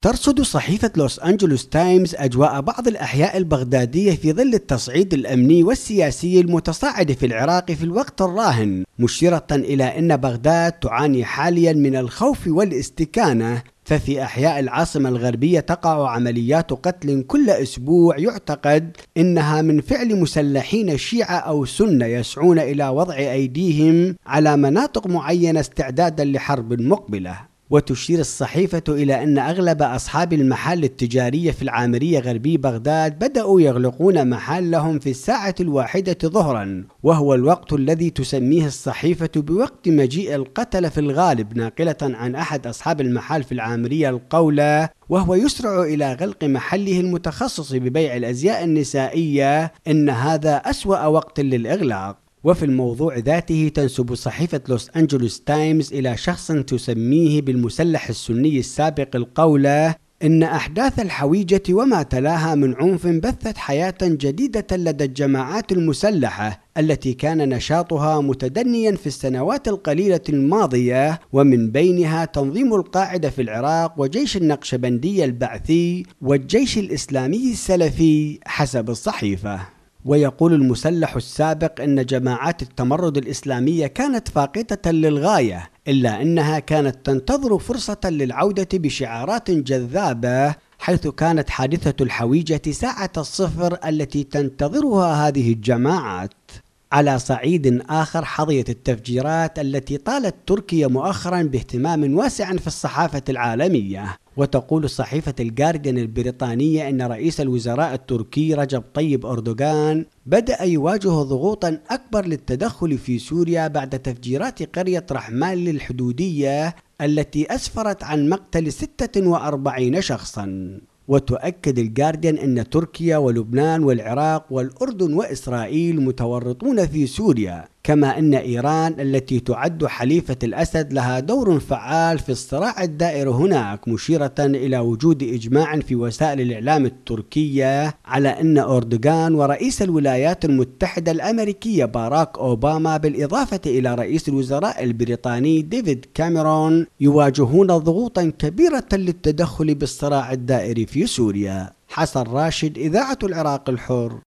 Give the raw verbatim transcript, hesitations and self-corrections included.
ترصد صحيفة لوس أنجلوس تايمز أجواء بعض الأحياء البغدادية في ظل التصعيد الأمني والسياسي المتصاعد في العراق في الوقت الراهن، مشيرة إلى أن بغداد تعاني حاليا من الخوف والاستكانة، ففي أحياء العاصمة الغربية تقع عمليات قتل كل أسبوع يعتقد إنها من فعل مسلحين شيعة أو سنة يسعون إلى وضع أيديهم على مناطق معينة استعدادا لحرب مقبلة. وتشير الصحيفة إلى أن أغلب أصحاب المحال التجارية في العامرية غربي بغداد بدأوا يغلقون محلهم في الساعة الواحدة ظهرا، وهو الوقت الذي تسميه الصحيفة بوقت مجيء القتلة في الغالب، ناقلة عن أحد أصحاب المحال في العامرية القولة وهو يسرع إلى غلق محله المتخصص ببيع الأزياء النسائية إن هذا أسوأ وقت للإغلاق. وفي الموضوع ذاته تنسب صحيفة لوس أنجلوس تايمز إلى شخص تسميه بالمسلح السني السابق القولة إن أحداث الحويجة وما تلاها من عنف بثت حياة جديدة لدى الجماعات المسلحة التي كان نشاطها متدنيا في السنوات القليلة الماضية، ومن بينها تنظيم القاعدة في العراق وجيش النقشبندي البعثي والجيش الإسلامي السلفي حسب الصحيفة. ويقول المسلح السابق إن جماعات التمرد الإسلامية كانت فاقدة للغاية، إلا أنها كانت تنتظر فرصة للعودة بشعارات جذابة، حيث كانت حادثة الحويجة ساعة الصفر التي تنتظرها هذه الجماعات. على صعيد آخر، حظيت التفجيرات التي طالت تركيا مؤخرا باهتمام واسع في الصحافة العالمية. وتقول صحيفة الجارديان البريطانية إن رئيس الوزراء التركي رجب طيب أردوغان بدأ يواجه ضغوطا أكبر للتدخل في سوريا بعد تفجيرات قرية رحمال الحدودية التي أسفرت عن مقتل ستة وأربعين شخصا. وتؤكد الجارديان أن تركيا ولبنان والعراق والأردن وإسرائيل متورطون في سوريا، كما أن إيران التي تعد حليفة الأسد لها دور فعال في الصراع الدائر هناك، مشيرة إلى وجود إجماع في وسائل الإعلام التركية على أن أردوغان ورئيس الولايات المتحدة الأمريكية باراك أوباما بالإضافة إلى رئيس الوزراء البريطاني ديفيد كاميرون يواجهون ضغوطا كبيرة للتدخل بالصراع الدائري في سوريا. حسن راشد، إذاعة العراق الحر.